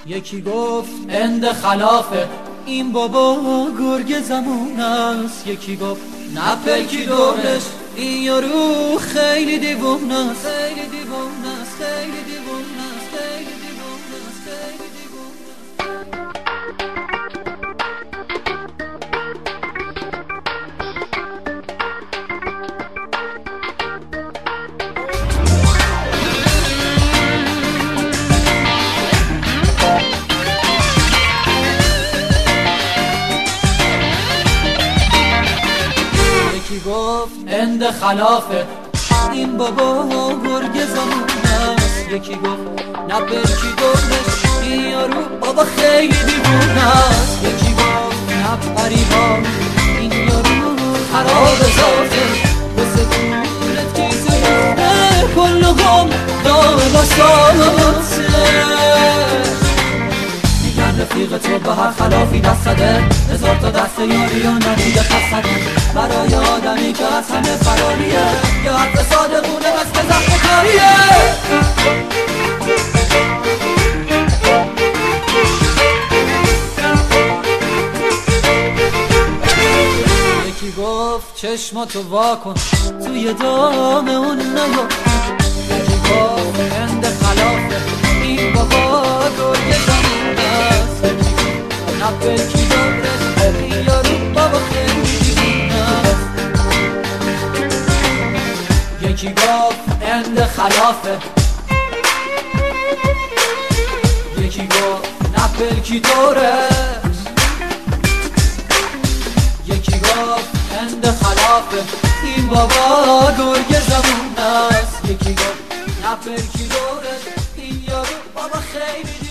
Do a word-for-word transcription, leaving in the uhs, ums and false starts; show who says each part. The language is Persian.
Speaker 1: یکی گفت اند خلافه این بابا گرگ زمون است. یکی گفت نپلکی دورش این یارو خیلی دیوون است. خیلی دیوون است، خیلی دیوون است، خیلی دیوون است، خیلی دیوون گفت اند خلافه این بابا گرگ زمان است. یکی گفت نپلکی دورش این یارو بابا خیلی دیوون است. یکی گفت نپریبا این یارو خراب ذاته واسه دورت کیزه کلهم دام بساته. رفیق تو به هر خلافی دست زده هزار تا دست یاری و ندیده خستده برای آدمی که از همه فراریه یا حق صادقونه بس به زخم کاریه. یکی گفت چشماتو وا کن توی دام اون نیا. یکی گفت اند خلافه این بابا گرگ زمان است. نپلکی دورش این یارو بابا خیلی دیوون است. یکی گفت اند خلافه یکی گفت نپلکی دورش. یکی گفت اند خلافه این بابا گرگ زمون است. یکی گفت نپلکی دورش این یارو بابا خیلی